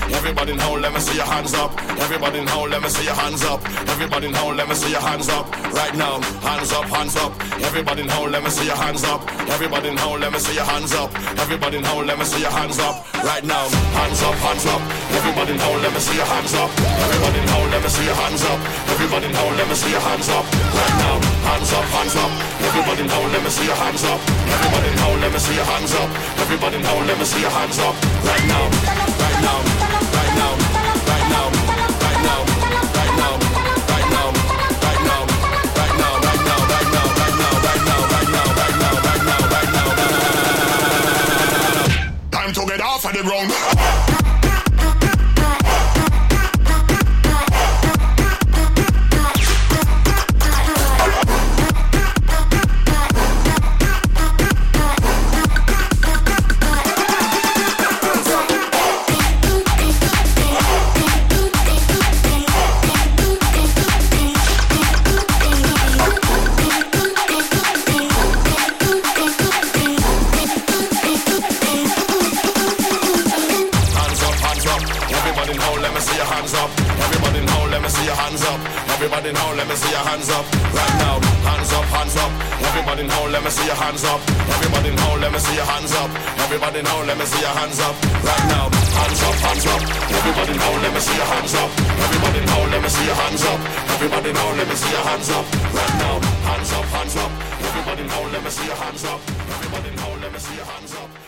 Everybody now, let me see your hands up. Everybody now, let me see your hands up. Everybody now, let me see your hands up. Right now, hands up, hands up. Everybody now, let me see your hands up. Everybody now, let me see your hands up. Everybody now, let me see your hands up. Right now, hands up, hands up. Everybody now, let me see your hands up. Everybody now, let me see your hands up. Everybody now, let me see your hands up. Right now, hands up, hands up. Everybody now, let me see your hands up. Everybody now, let me see your hands up. Everybody now, let me see your hands up. Right now, right now, right now, right now, right now, right now, right now, right now, right now, right now, right now, right now, right now, right now, right now, right now, right now. Time to get off of the ground. Everybody now, let me see your hands up. Right now, hands up, hands up. Everybody now, let me see your hands up. Everybody now, let me see your hands up. Everybody now, let me see your hands up. Right now, hands up, hands up. Everybody now, let me see your hands up. Everybody now, let me see your hands up. Everybody now, let me see your hands up. Right now, hands up, hands up. Everybody now, let me see your hands up. Everybody now, let me see your hands up.